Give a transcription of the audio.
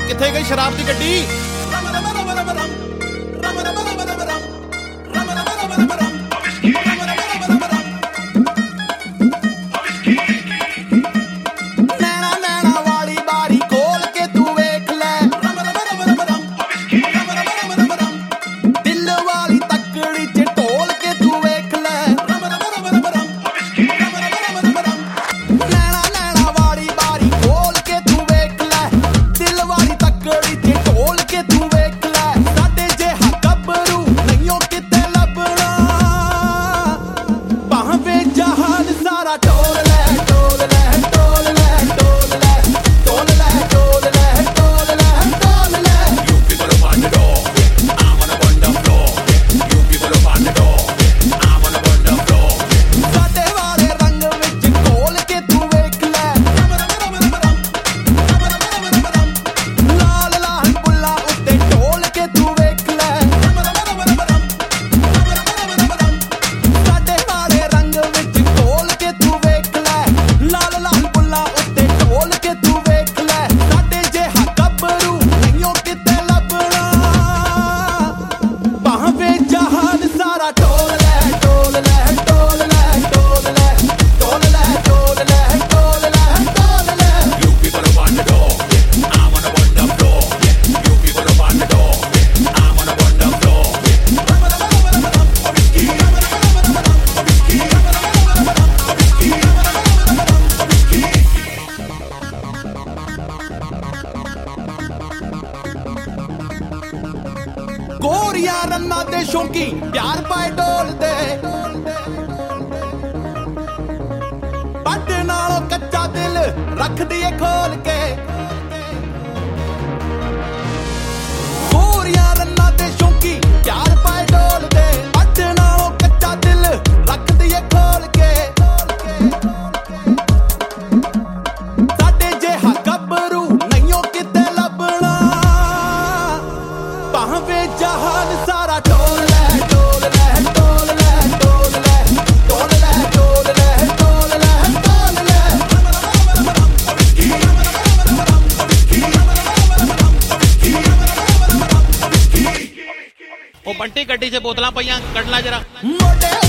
किथे गई शराब दी गड्डी? नैना नैना वाली बारी खोल के तू वेख ले, दिल वाली तकड़ी च ढोल के तू वेख ले। नैना नैना वाली बारी खोल के तू वेख ले, दिल वाली तकड़ी च ढोल के तू वेख ले। साडे जिहा गभरू नहियों किते लभना, भावें जहान सारा टोल ले। गोरिया रन्ना दे शौकी प्यार पाए डोल दे, बड़ नालों कच्चा दिल रख दिए खोल के। गोरिया रन्ना दे शौकी प्यार पाए डोल दे, बड़ नालों कच्चा दिल रख दिए खोल के। साडे जिहा गभरू नहियों किते लभना, भावें जहान सारा टोल ले। टोल ले टोल ले टोल ले टोल ले टोल ले टोल ले टोल ले। ओ बंटी गड्डी च बोतलां पईयां कढ ला जरा। मोटे